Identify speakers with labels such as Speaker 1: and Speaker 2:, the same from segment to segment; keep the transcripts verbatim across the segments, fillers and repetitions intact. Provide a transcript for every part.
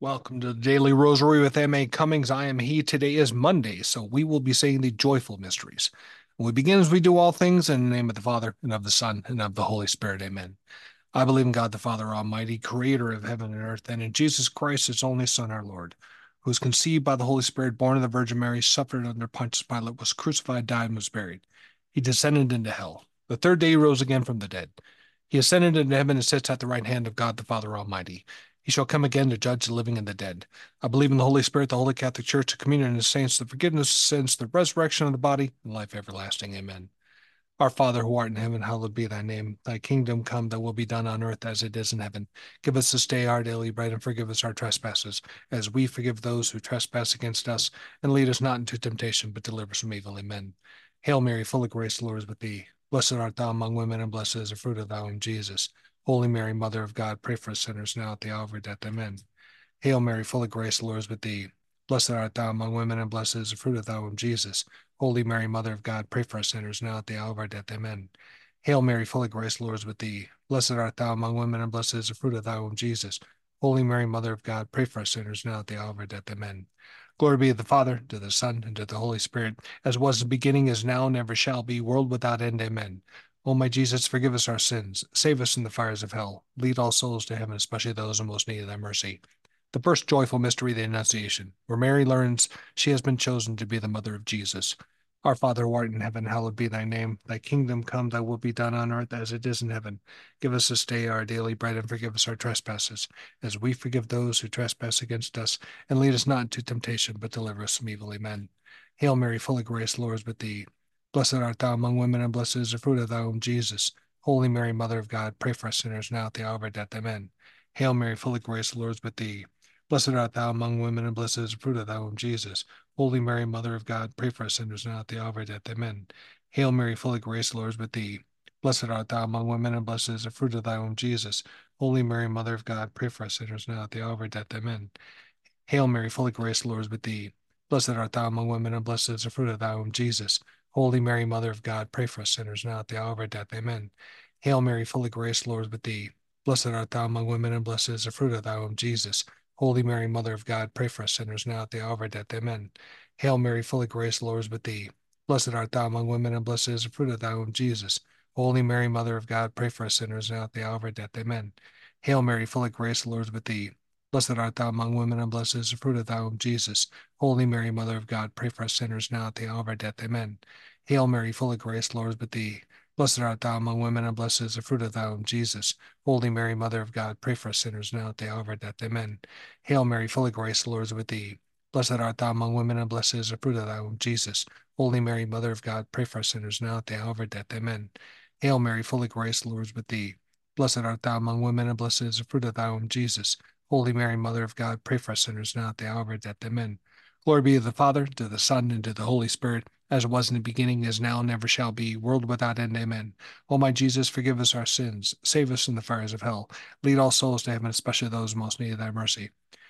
Speaker 1: Welcome to the Daily Rosary with M A Cummings. I am he. Today is Monday, so we will be saying the joyful mysteries. And we begin as we do all things in the name of the Father, and of the Son, and of the Holy Spirit. Amen. I believe in God the Father Almighty, creator of heaven and earth, and in Jesus Christ, his only Son, our Lord, who was conceived by the Holy Spirit, born of the Virgin Mary, suffered under Pontius Pilate, was crucified, died, and was buried. He descended into hell. The third day he rose again from the dead. He ascended into heaven and sits at the right hand of God the Father Almighty. He shall come again to judge the living and the dead. I believe in the Holy Spirit, the Holy Catholic Church, the communion of the saints, the forgiveness of sins, the resurrection of the body, and life everlasting. Amen. Our Father who art in heaven, hallowed be thy name. Thy kingdom come, thy will be done on earth as it is in heaven. Give us this day our daily bread, and forgive us our trespasses, as we forgive those who trespass against us. And lead us not into temptation, but deliver us from evil. Amen. Hail Mary, full of grace, the Lord is with thee. Blessed art thou among women, and blessed is the fruit of thy womb, Jesus. Holy Mary, Mother of God, pray for us sinners now at the hour of our death. Amen. Hail Mary, full of grace, the Lord is with thee. Blessed art thou among women, and blessed is the fruit of thy womb, Jesus. Holy Mary, Mother of God, pray for us sinners now at the hour of our death. Amen. Hail Mary, full of grace, the Lord is with thee. Blessed art thou among women, and blessed is the fruit of thy womb, Jesus. Holy Mary, Mother of God, pray for us sinners now at the hour of our death. Amen. Glory be to the Father, to the Son, and to the Holy Spirit, as was in the beginning, is now, and ever shall be, world without end. Amen. O my Jesus, forgive us our sins, save us from the fires of hell, lead all souls to heaven, especially those in most need of thy mercy. The first joyful mystery, the Annunciation, where Mary learns she has been chosen to be the mother of Jesus. Our Father who art in heaven, hallowed be thy name. Thy kingdom come, thy will be done on earth as it is in heaven. Give us this day our daily bread, and forgive us our trespasses, as we forgive those who trespass against us. And lead us not into temptation, but deliver us from evil. Amen. Hail Mary, full of grace, the Lord is with thee. Blessed art thou among women, and blessed is the fruit of thy womb, Jesus. Holy Mary, Mother of God, pray for us sinners now at the hour of our death. Amen. Hail Mary, full of grace, the Lord is with thee. Blessed art thou among women, and blessed is the fruit of thy womb, Jesus. Holy Mary, Mother of God, pray for us sinners now at the hour of our death. Amen. Hail Mary, full of grace, the Lord is with thee. Blessed art thou among women, and blessed is the fruit of thy womb, Jesus. Holy Mary, Mother of God, pray for us sinners now at the hour of our death. Amen. Hail Mary, full of grace, the Lord is with thee. Blessed art thou among women, and blessed is the fruit of thy womb, Jesus. Holy Mary, Mother of God, pray for us sinners now at the hour of our death. Amen. Hail Mary, full of grace, the Lord is with thee. Blessed art thou among women, and blessed is the fruit of thy womb, Jesus. Holy Mary, Mother of God, pray for us sinners now at the hour of our death. Amen. Hail Mary, full of grace, the Lord is with thee. Blessed art thou among women, and blessed is the fruit of thy womb, Jesus. Holy Mary, Mother of God, pray for us sinners now at the hour of our death. Amen. Hail Mary, full of grace, the Lord is with thee. Blessed art thou among women, and blessed is the fruit of thy womb, Jesus. Holy Mary, Mother of God, pray for us sinners now at the hour of our death. Amen. Hail Mary, full of grace, the Lord is with thee. Blessed art thou among women, and blessed is the fruit of thy womb, Jesus. Holy Mary, Mother of God, pray for us sinners now at the hour of our death. Amen. Hail Mary, full of grace, the Lord is with thee. Blessed art thou among women, and blessed is the fruit of thy womb, Jesus. Holy Mary, Mother of God, pray for us sinners now at the hour of our death. Amen. Hail Mary, full of grace, the Lord is with thee. Blessed art thou among women, and blessed is the fruit of thy womb, Jesus. Holy Mary, Mother of God, pray for us sinners now at the hour of our death. Amen. Glory be to the Father, to the Son, and to the Holy Spirit, as it was in the beginning, is now, and ever shall be, world without end. Amen. O my Jesus, forgive us our sins, save us from the fires of hell, lead all souls to heaven, especially those most need of thy mercy.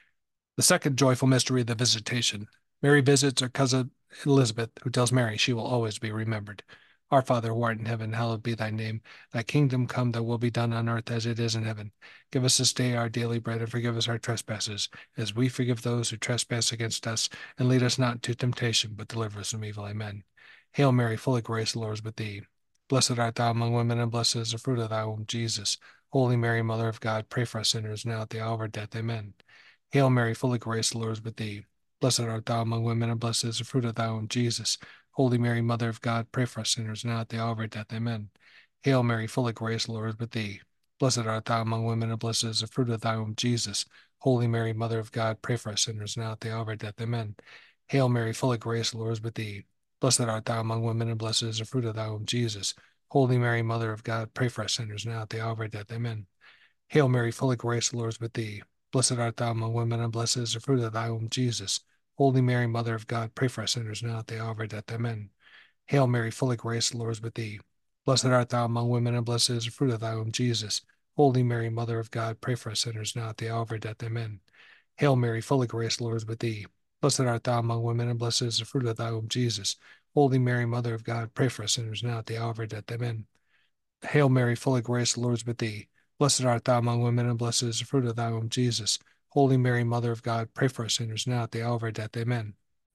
Speaker 1: The second joyful mystery, the Visitation. Mary visits her cousin Elizabeth, who tells Mary she will always be remembered. Our Father who art in heaven, hallowed be thy name. Thy kingdom come, thy will be done on earth as it is in heaven. Give us this day our daily bread, and forgive us our trespasses, as we forgive those who trespass against us. And lead us not into temptation, but deliver us from evil. Amen. Hail Mary, full of grace, the Lord is with thee. Blessed art thou among women, and blessed is the fruit of thy womb, Jesus. Holy Mary, Mother of God, pray for us sinners now at the hour of our death. Amen. Hail Mary, full of grace, the Lord is with thee. Blessed art thou among women, and blessed is the fruit of thy womb, Jesus. Holy Mary, Mother of God, pray for us sinners now at the hour of our death. Amen. Hail Mary, full of grace, the Lord is with thee. Blessed art thou among women, and blessed is the fruit of thy womb, Jesus. Holy Mary, Mother of God, pray for us sinners now at the hour of our death. Amen. Hail Mary, full of grace, the Lord is with thee. Blessed art thou among women, and blessed is the fruit of thy womb, Jesus. Holy Mary, Mother of God, pray for us sinners now at the hour of our death. Amen. Hail Mary, full of grace, the Lord is with thee. Blessed art thou among women, and blessed is the fruit of thy womb, Jesus. Holy Mary, Mother of God, pray for us sinners now at the hour of our death. Amen. Hail Mary, full of grace, the Lord is with thee. Blessed art thou among women, and blessed is the fruit of thy womb, Jesus. Holy Mary, Mother of God, pray for us sinners now at the hour of our death. Amen. Hail Mary, full of grace, the Lord is with thee. Blessed art thou among women, and blessed is the fruit of thy womb, Jesus. Holy Mary, Mother of God, pray for us sinners now at the hour of our death. Amen. Hail Mary, full of grace, the Lord is with thee. Blessed art thou among women, and blessed is the fruit of thy womb, Jesus. Holy Mary, Mother of God, pray for us sinners now at the hour of our death. Amen.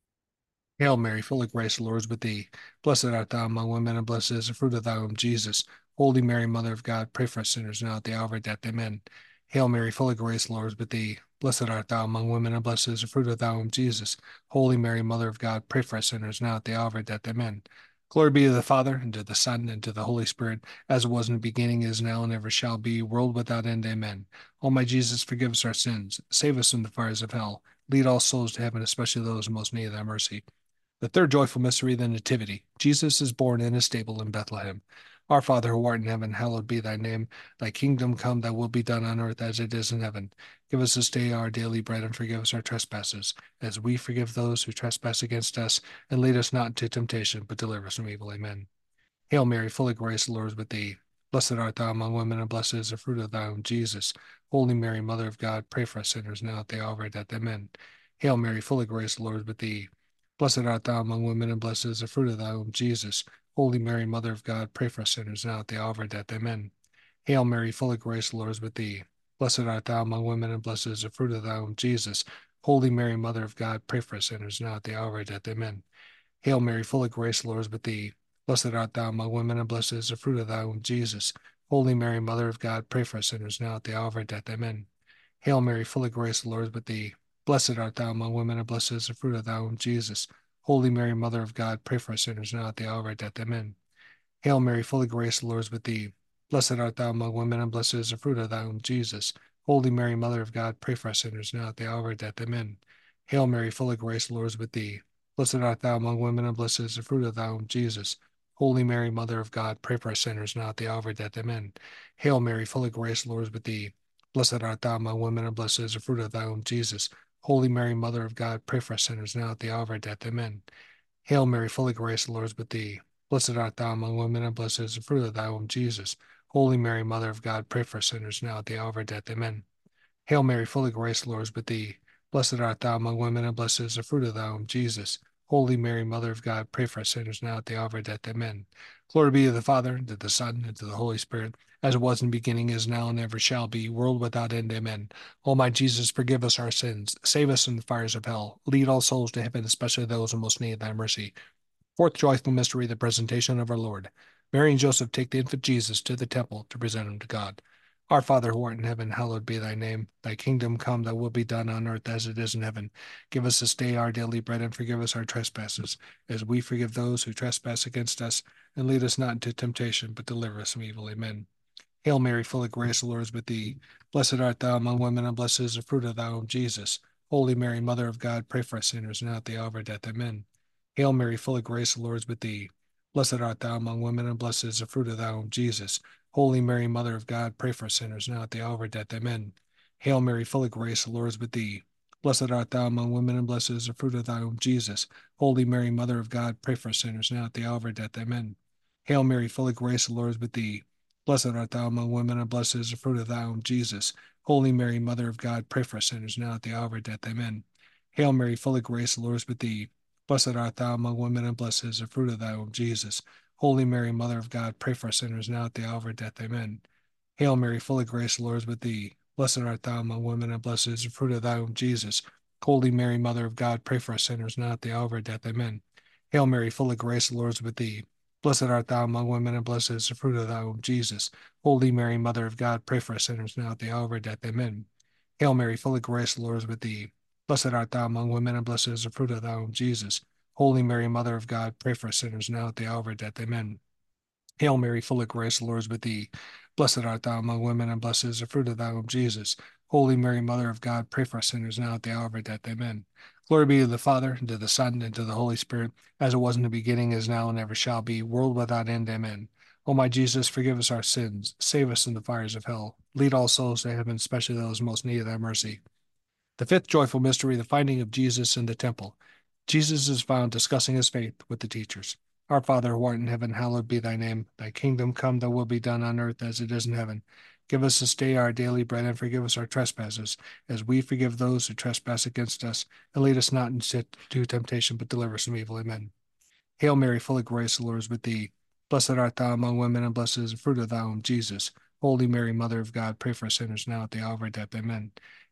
Speaker 1: Hail Mary, full of grace, the Lord is with thee. Blessed art thou among women, and blessed is the fruit of thy womb, Jesus. Holy Mary, Mother of God, pray for us sinners now at the hour of our death. Amen. Hail Mary, full of grace, the Lord is with thee. Blessed art thou among women, and blessed is the fruit of thy womb, Jesus. Holy Mary, Mother of God, pray for us sinners now at the hour of our death. Amen. Glory be to the Father, and to the Son, and to the Holy Spirit, as it was in the beginning, is now, and ever shall be, world without end. Amen. O my Jesus, forgive us our sins. Save us from the fires of hell. Lead all souls to heaven, especially those in most need of thy mercy. The third joyful mystery, the Nativity. Jesus is born in a stable in Bethlehem. Our Father who art in heaven, hallowed be thy name. Thy kingdom come, thy will be done on earth as it is in heaven. Give us this day our daily bread, and forgive us our trespasses, as we forgive those who trespass against us. And lead us not into temptation, but deliver us from evil. Amen. Hail Mary, full of grace, the Lord is with thee. Blessed art thou among women, and blessed is the fruit of thy womb, Jesus. Holy Mary, Mother of God, pray for us sinners now at the hour of our death. Amen. Hail Mary, full of grace, the Lord is with thee. Blessed art thou among women, and blessed is the fruit of thy womb, Jesus. Holy Mary, Mother of God, pray for us sinners now at the hour of our death. Amen. Hail Mary, full of grace, the Lord is with thee. Blessed art thou among women, and blessed is the fruit of thy womb, Jesus. Holy Mary, Mother of God, pray for us sinners now at the hour of our death. Amen. Hail Mary, full of grace, the Lord is with thee. Blessed art thou among women, and blessed is the fruit of thy womb, Jesus. Holy Mary, Mother of God, pray for us sinners now at the hour of our death. Amen. Hail Mary, full of grace, the Lord is with thee. Blessed art thou among women, and blessed is the fruit of thy womb, Jesus. Holy Mary, Mother of God, pray for us sinners now at the hour of our death. Amen. Hail Mary, full of grace, the Lord is with thee. Blessed art thou among women, and blessed is the fruit of thy womb, Jesus. Holy Mary, Mother of God, pray for us sinners now at the hour of our death. Amen. Hail Mary, full of grace, the Lord is with thee. Blessed art thou among women, and blessed is the fruit of thy womb, Jesus. Holy Mary, Mother of God, pray for us sinners now at the hour of our death. Amen. Hail Mary, full of grace, the Lord is with thee. Blessed art thou among women, and blessed is the fruit of thy womb, Jesus. Holy Mary, Mother of God, pray for us sinners now at the hour of our death. Amen. Hail Mary, full of grace, the Lord is with thee. Blessed art thou among women, and blessed is the fruit of thy womb, Jesus. Holy Mary, Mother of God, pray for us sinners now at the hour of our death. Amen. Hail Mary, full of grace, the Lord is with thee. Blessed art thou among women, and blessed is the fruit of thy womb, Jesus. Holy Mary, Mother of God, pray for us sinners now at the hour of our death. Amen. Glory be to the Father, and to the Son, and to the Holy Spirit, as it was in the beginning, is now, and ever shall be, world without end. Amen. O my Jesus, forgive us our sins. Save us from the fires of hell. Lead all souls to heaven, especially those who most need thy mercy. Fourth joyful mystery, the presentation of our Lord. Mary and Joseph take the infant Jesus to the temple to present him to God. Our Father who art in heaven, hallowed be thy name. Thy kingdom come, thy will be done on earth as it is in heaven. Give us this day our daily bread, and forgive us our trespasses, as we forgive those who trespass against us. And lead us not into temptation, but deliver us from evil. Amen. Hail Mary, full of grace, the Lord is with thee. Blessed art thou among women, and blessed is the fruit of thy womb, Jesus. Holy Mary, Mother of God, pray for us sinners now at the hour of our death. Amen. Hail Mary, full of grace, the Lord is with thee. Blessed art thou among women, and blessed is the fruit of thy womb, Jesus. Holy Mary, Mother of God, pray for us sinners now at the hour of our death. Amen. Hail Mary, full of grace, the Lord is with thee. Blessed art thou among women, and blessed is the fruit of thy womb, Jesus. Holy Mary, Mother of God, pray for us sinners now at the hour of our death. Amen. Hail Mary, full of grace, the Lord is with thee. Blessed art thou among women, and blessed is the fruit of thy womb, Jesus. Holy Mary, Mother of God, pray for us sinners now at the hour of our death. Amen. Hail Mary, full of grace, the Lord is with thee. Blessed art thou among women, and blessed is the fruit of thy womb, Jesus. Holy Mary, Mother of God, pray for us sinners now at the hour of our death. Amen. Hail Mary, full of grace, the Lord is with thee. Blessed art thou among women, and blessed is the fruit of thy womb, Jesus. Holy Mary, Mother of God, pray for us sinners now at the hour of our death. Amen. Hail Mary, full of grace, the Lord is with thee. Blessed art thou among women, and blessed is the fruit of thy womb, Jesus. Holy Mary, Mother of God, pray for us sinners now at the hour of our death. Amen. Hail Mary, full of grace, the Lord is with thee. Blessed art thou among women, and blessed is the fruit of thy womb, Jesus. Holy Mary, Mother of God, pray for us sinners now at the hour of our death. Amen. Hail Mary, full of grace, the Lord is with thee. Blessed art thou among women, and blessed is the fruit of thy womb, Jesus. Holy Mary, Mother of God, pray for us sinners now at the hour of our death. Amen. Glory be to the Father, and to the Son, and to the Holy Spirit, as it was in the beginning, is now, and ever shall be, world without end. Amen. O my Jesus, forgive us our sins. Save us from the fires of hell. Lead all souls to heaven, especially those most in need of thy mercy. The fifth joyful mystery, the finding of Jesus in the temple. Jesus is found discussing his faith with the teachers. Our Father who art in heaven, hallowed be thy name. Thy kingdom come, thy will be done on earth as it is in heaven. Give us this day our daily bread, and forgive us our trespasses, as we forgive those who trespass against us. And lead us not into temptation, but deliver us from evil. Amen. Hail Mary, full of grace, the Lord is with thee. Blessed art thou among women, and blessed is the fruit of thy womb, Jesus. Holy Mary, Mother of God, pray for us sinners now at the hour of our death. Amen.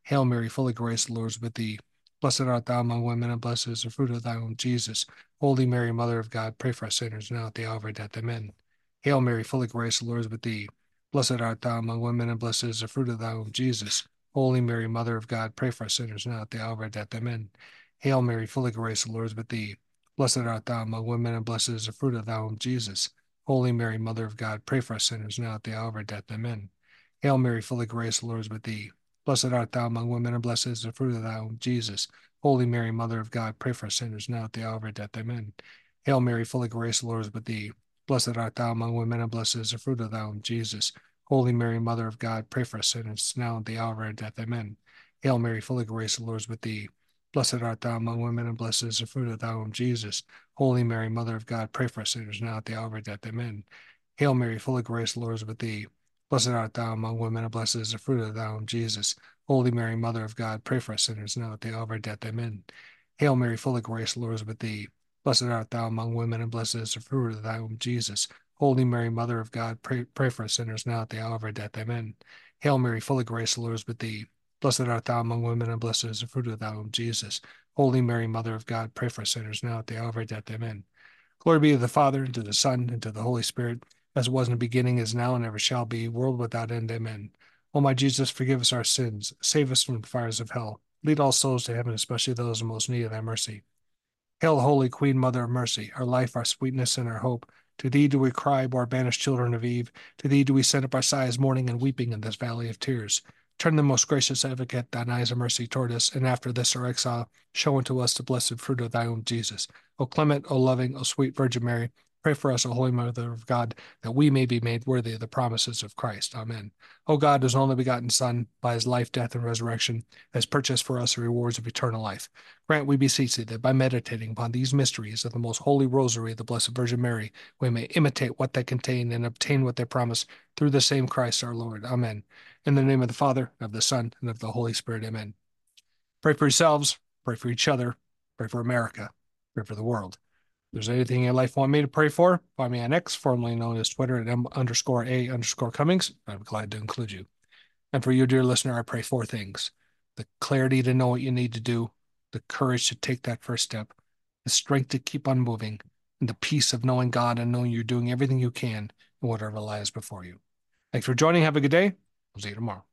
Speaker 1: Hail Mary, full of grace, the Lord is with thee. Blessed art thou among women, and blessed is the fruit of thy womb, Jesus. Holy Mary, Mother of God, pray for us sinners now at the hour of our death. Amen. Hail Mary, full of grace, the Lord is with thee. Blessed art thou among women, and blessed is the fruit of thy womb, Jesus. Holy Mary, Mother of God, pray for us sinners now at the hour of our death. Amen. Hail Mary, full of grace, the Lord is with thee. Blessed art thou among women, and blessed is the fruit of thy womb, Jesus. Holy Mary, Mother of God, pray for us sinners now at the hour of our death. Amen. Hail Mary, full of grace, the Lord is with thee. Blessed art thou among women, and blessed is the fruit of thy womb, Jesus. Holy Mary, Mother of God, pray for us sinners now at the hour of our death. Amen. Hail Mary, full of grace, the Lord is with thee. Blessed art thou among women, and blessed is the fruit of thy womb, Jesus. Holy Mary, Mother of God, pray for us sinners now at the hour of our death. Amen. Hail Mary, full of grace, the Lord is with thee. Blessed art thou among women, and blessed is the fruit of thy womb, Jesus. Holy Mary, Mother of God, pray for us sinners now at the hour of our death. Amen. Hail Mary, full of grace, the Lord is with thee. Blessed art thou among women, and blessed is the fruit of thy womb, Jesus. Holy Mary, Mother of God, pray for us sinners now at the hour of our death. Amen. Hail Mary, full of grace, the Lord is with thee. Blessed art thou among women, and blessed is the fruit of thy womb, Jesus. Holy Mary, Mother of God, pray, pray for us sinners now at the hour of our death. Amen. Hail Mary, full of grace, the Lord is with thee. Blessed art thou among women, and blessed is the fruit of thy womb, Jesus. Holy Mary, Mother of God, pray for us sinners now at the hour of our death. Amen. Glory be to the Father, and to the Son, and to the Holy Spirit, as it was in the beginning, is now, and ever shall be, world without end. Amen. O my Jesus, forgive us our sins, save us from the fires of hell, lead all souls to heaven, especially those in most need of thy mercy. Hail, Holy Queen, Mother of Mercy, our life, our sweetness, and our hope. To thee do we cry, poor banished children of Eve. To thee do we send up our sighs, mourning and weeping in this valley of tears. Turn the most gracious advocate thine eyes of mercy toward us, and after this our exile, show unto us the blessed fruit of thy womb, Jesus. O clement, O loving, O sweet Virgin Mary, pray for us, O Holy Mother of God, that we may be made worthy of the promises of Christ. Amen. O God, whose only begotten Son, by his life, death, and resurrection, has purchased for us the rewards of eternal life, grant, we beseech thee, that by meditating upon these mysteries of the most holy rosary of the Blessed Virgin Mary, we may imitate what they contain and obtain what they promise through the same Christ our Lord. Amen. In the name of the Father, and of the Son, and of the Holy Spirit. Amen. Pray for yourselves, pray for each other, pray for America, pray for the world. If there's anything in your life you want me to pray for, find me on X, formerly known as Twitter, at M underscore A underscore Cummings. I'd be glad to include you. And for you, dear listener, I pray four things: the clarity to know what you need to do, the courage to take that first step, the strength to keep on moving, and the peace of knowing God and knowing you're doing everything you can in whatever lies before you. Thanks for joining. Have a good day. I'll see you tomorrow.